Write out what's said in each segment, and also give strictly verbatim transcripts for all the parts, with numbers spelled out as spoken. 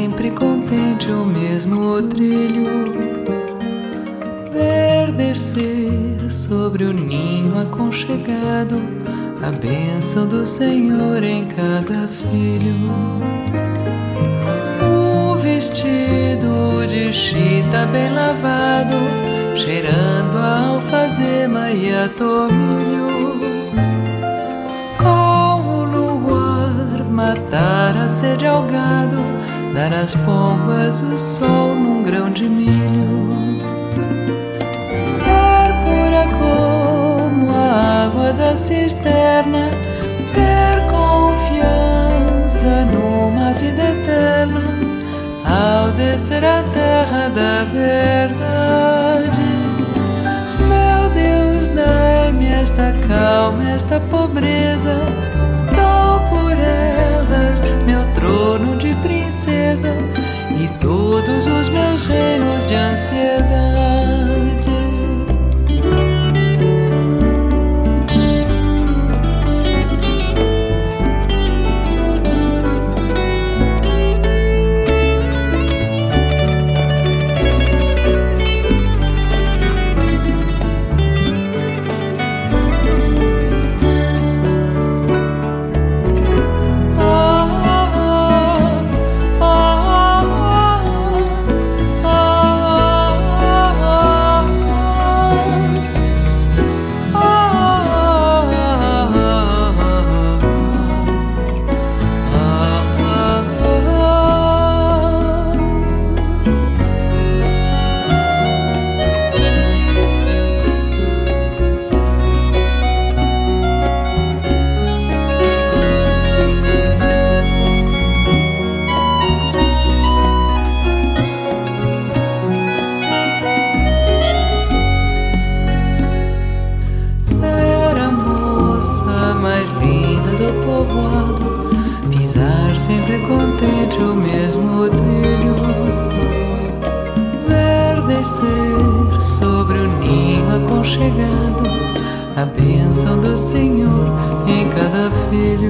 sempre contente o mesmo trilho, verdecer sobre o ninho aconchegado, a bênção do Senhor em cada filho. O vestido de chita bem lavado, cheirando a alfazema e a tomilho, com o luar matar a sede ao gado, dar às pombas o sol num grão de milho. Ser pura como a água da cisterna, ter confiança numa vida eterna, ao descer à terra da verdade. Meu Deus, dai-me esta calma, esta pobreza, dou por elas meu trono de princesa e todos os meus reinos de ansiedade. Pisar sempre contente o mesmo trilho, verdecer sobre o ninho aconchegado, a bênção do Senhor em cada filho.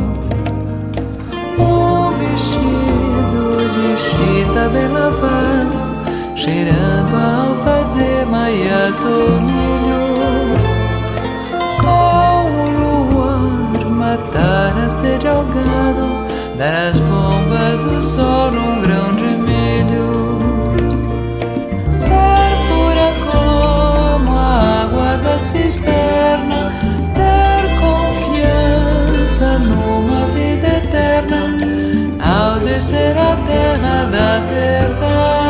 Um vestido de chita bem lavado, cheirando a alfazema e a tomilho, matar a sede ao gado, dar às pombas o sol num grão de milho. Ser pura como a água da cisterna, ter confiança numa vida eterna, ao descer à terra da verdade.